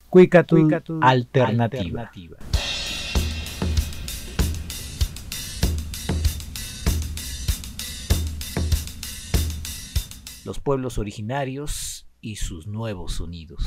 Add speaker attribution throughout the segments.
Speaker 1: Cuicatl Alternativa. Los pueblos originarios y sus nuevos sonidos.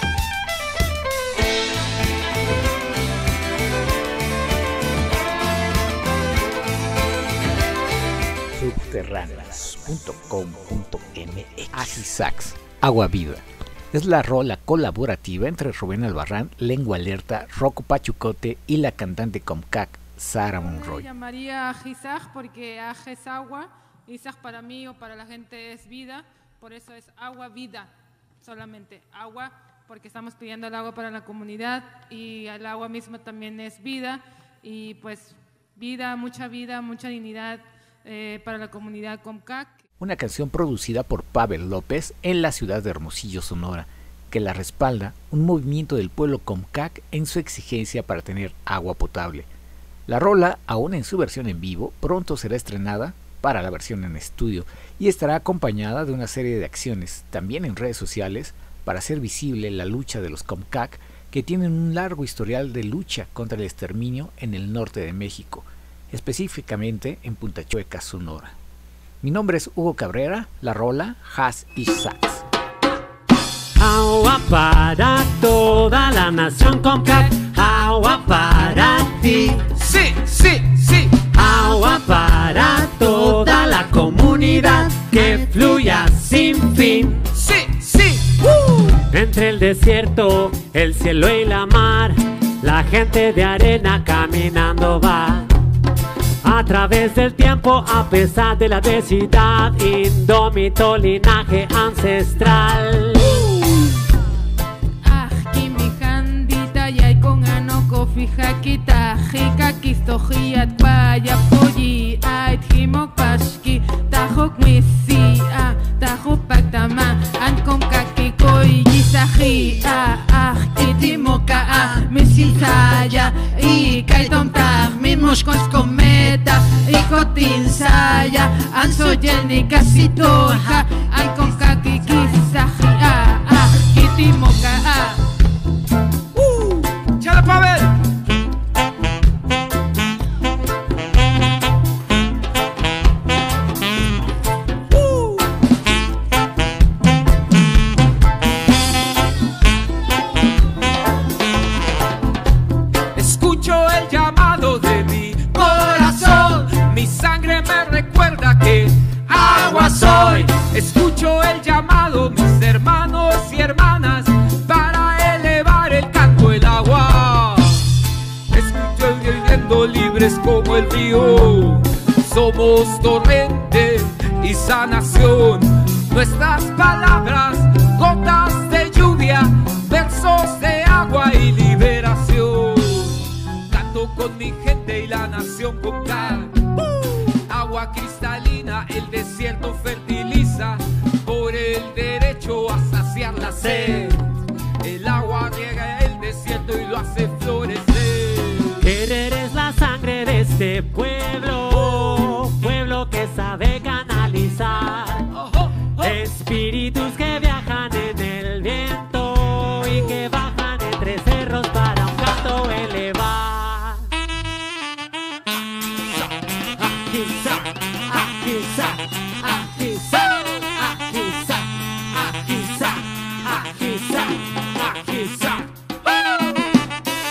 Speaker 1: Subterráneas.com.mx. Ajisax, Agua Vida. Es la rola colaborativa entre Rubén Albarrán, Lengua Alerta, Rocco Pachucote y la cantante Comcac, Sara Monroy.
Speaker 2: Me llamaría Ajisac porque Aj es agua, Isaac para mí o para la gente es vida, por eso es agua vida, solamente agua, porque estamos pidiendo el agua para la comunidad y el agua misma también es vida y pues vida, mucha dignidad para la comunidad Comcac.
Speaker 1: Una canción producida por Pavel López en la ciudad de Hermosillo, Sonora, que la respalda un movimiento del pueblo Comcac en su exigencia para tener agua potable. La rola, aún en su versión en vivo, pronto será estrenada para la versión en estudio y estará acompañada de una serie de acciones, también en redes sociales, para hacer visible la lucha de los Comcac, que tienen un largo historial de lucha contra el exterminio en el norte de México, específicamente en Punta Chueca, Sonora. Mi nombre es Hugo Cabrera, la rola Has y Sax.
Speaker 3: Agua para toda la nación Comcac, agua para ti.
Speaker 4: Sí, sí, sí.
Speaker 3: Agua para toda la comunidad, que fluya sin fin.
Speaker 4: Sí, sí.
Speaker 3: Entre el desierto, el cielo y la mar, la gente de arena caminando va. A través del tiempo, a pesar de la adversidad, indómito linaje ancestral.
Speaker 2: Kimijandita yay con anoko fijakita jika kistojiat paya polli ait himok pashki tajok misi tajok paktama an con kakikoy gisaji kitimoka misinsaya y kaitomta mimos kometa y kotinsaya an soyelni kasitoja an con kakikisaji kitimoka
Speaker 4: ¡Chala, Pavel! Escucho el llamado de mi corazón, mi sangre me recuerda que agua soy. Escucho el llamado, mis hermanos y hermanas, para elevar el canto el agua. Escucho viviendo libres como el río. Somos torrente y sanación. Nuestras palabras, gotas de lluvia, versos de agua y liberación. Canto con mi gente y la nación Comcac. Agua cristalina, el desierto fertiliza por el derecho a saciar la sed. El agua riega el desierto y lo hace florecer.
Speaker 3: Querer es la sangre de este pueblo, pueblo que sabe canalizar espíritus que viajan en el viento y que bajan entre cerros para un canto elevar. Ajisac, ajisac, ajisac, ajisac, ajisac, ajisac, ajisac.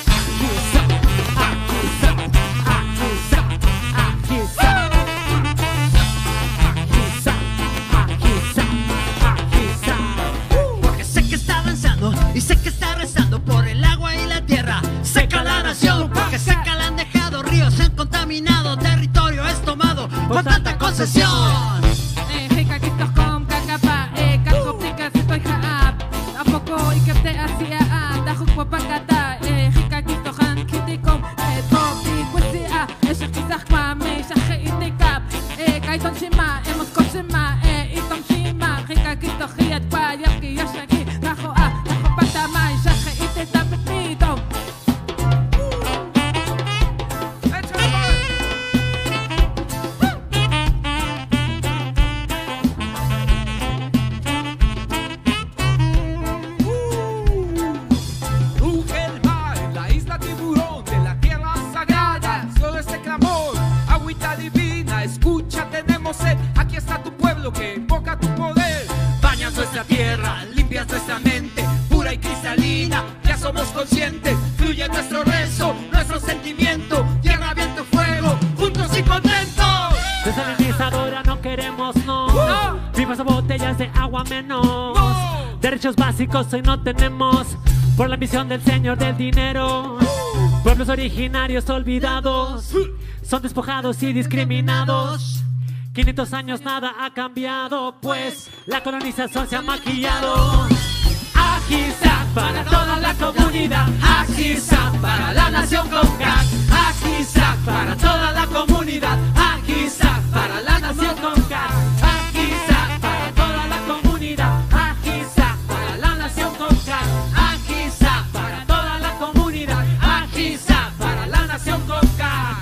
Speaker 4: tierra, limpias nuestra mente, pura y cristalina, ya somos conscientes, fluye nuestro rezo, nuestro sentimiento, tierra, viento, fuego, juntos y contentos.
Speaker 3: Desalinizadora no queremos, no. Vivas a botellas de agua menos. Derechos básicos hoy no tenemos por la ambición del señor del dinero. Pueblos originarios olvidados son despojados y discriminados. 500 años nada ha cambiado, pues la colonización se ha maquillado. Ajizac para toda la comunidad, Ajizac para la nación CONCAC, Ajizac para toda la comunidad, Ajizac para la nación CONCAC, Ajizac para toda la comunidad, Ajizac para la nación CONCAC, Ajizac para toda la comunidad, Ajizac para la nación CONCAC.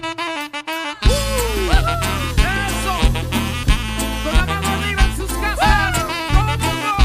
Speaker 4: ¡Eso! Con la mano arriba en sus casas, todo el mundo.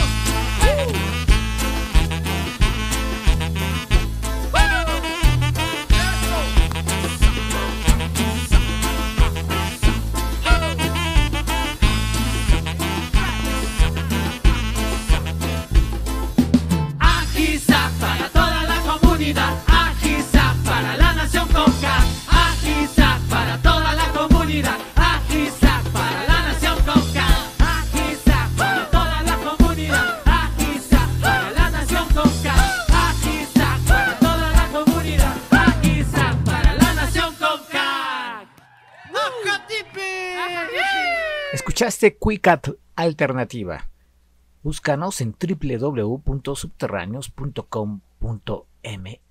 Speaker 4: Ajizac para toda la comunidad, Ajizac para la nación CONCAC, Ajizac para toda la comunidad, Ajizac para la nación CONCAC, Ajizac para toda la comunidad, Ajizac para la nación CONCAC, Ajizac para toda la comunidad, Ajizac para la nación CONCAC.
Speaker 1: Escuchaste Quicat Alternativa. Búscanos en www.subterráneos.com.mx.